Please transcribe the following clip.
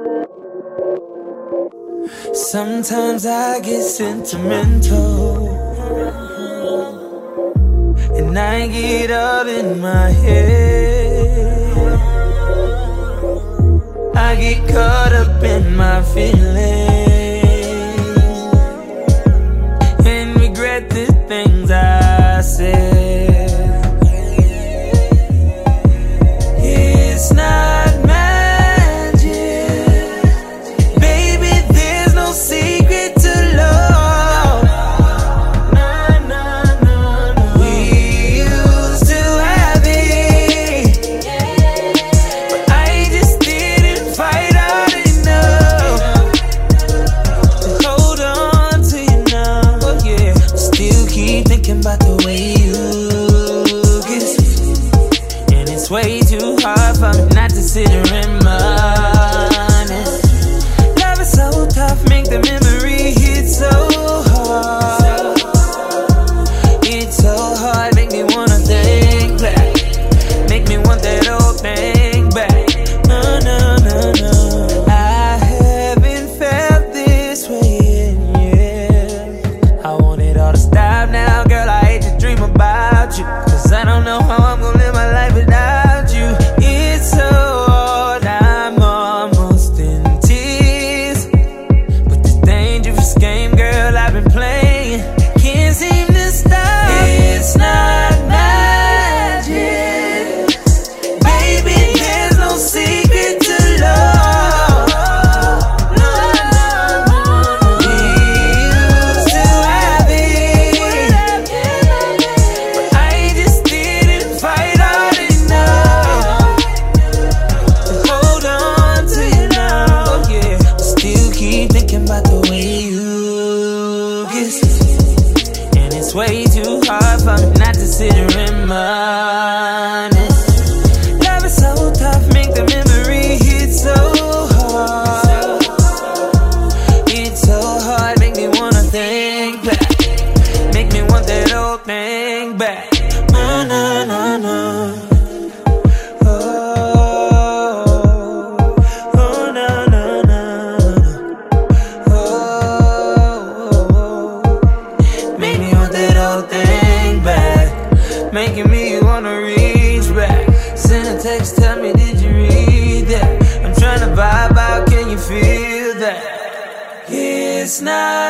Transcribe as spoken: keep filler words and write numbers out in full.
Sometimes I get sentimental, and I get all in my head. I get caught up in my feelings and regret the things I said. It's not secret to love. Nah, nah, nah, nah. We used to have it, but I just didn't fight hard enough to hold on to you now. Oh yeah, still keep thinking about the way you kiss, and it's way too hard for me not to sit and reminisce. So tough, make the memory hit so hard. It's so hard, make me wanna think back, make me want that old thing back. No, no, no, no, I haven't felt this way in years. I want it all to stop now, girl, I hate to dream about you, cause I don't know how I'm gonna live my life without you. It's so hard, I'm almost in game, girl, I've been playing, can't seem to stop. It's not magic, baby, there's no secret to love. No, no, no. We used to have it, but I just didn't fight hard enough to hold on to you now. Oh yeah, still keep thinking about the way you, and it's way too hard for me not to sit and reminisce. Love is so tough, make the memory hit so hard. It's so hard, make me wanna think back, make me want that old thing back. No, no, no, no. Making me wanna reach back. Send a text, tell me, did you read that? I'm trying to vibe out, can you feel that? It's not